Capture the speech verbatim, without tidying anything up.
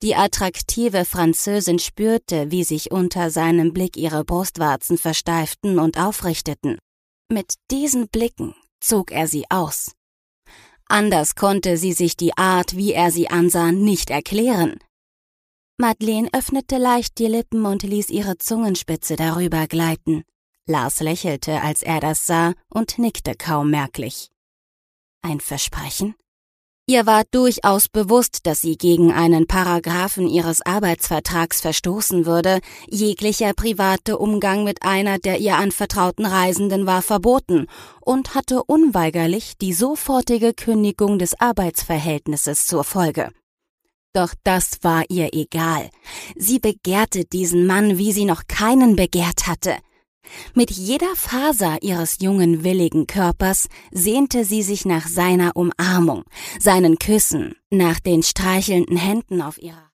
Die attraktive Französin spürte, wie sich unter seinem Blick ihre Brustwarzen versteiften und aufrichteten. Mit diesen Blicken zog er sie aus. Anders konnte sie sich die Art, wie er sie ansah, nicht erklären. Madeleine öffnete leicht die Lippen und ließ ihre Zungenspitze darüber gleiten. Lars lächelte, als er das sah, und nickte kaum merklich. Ein Versprechen? Ihr war durchaus bewusst, dass sie gegen einen Paragraphen ihres Arbeitsvertrags verstoßen würde. Jeglicher private Umgang mit einer der ihr anvertrauten Reisenden war verboten und hatte unweigerlich die sofortige Kündigung des Arbeitsverhältnisses zur Folge. Doch das war ihr egal. Sie begehrte diesen Mann, wie sie noch keinen begehrt hatte. Mit jeder Faser ihres jungen, willigen Körpers sehnte sie sich nach seiner Umarmung, seinen Küssen, nach den streichelnden Händen auf ihrer